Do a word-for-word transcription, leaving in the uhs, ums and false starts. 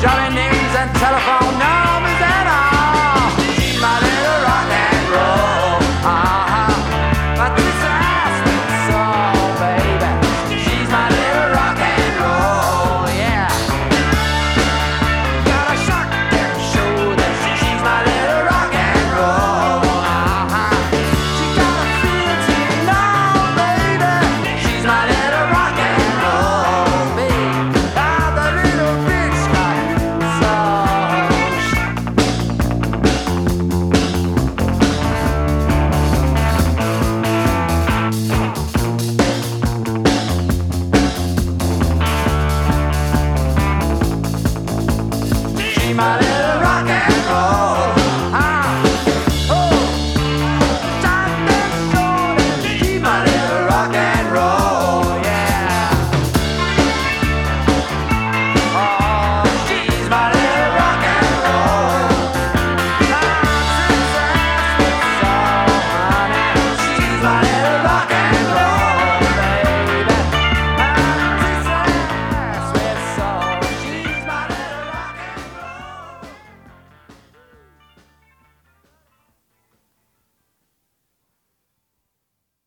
jolly names and telephone numbers and all. She's my little rock and roll. Uh-huh. My twisted soul, baby. She's my little rock and roll, yeah. Got a shock that show that she's my little rock and roll. Uh-huh. She got a feel to know, baby. She's my little rock and roll, baby. Ah, the little bitch like so. She's my little rock and roll.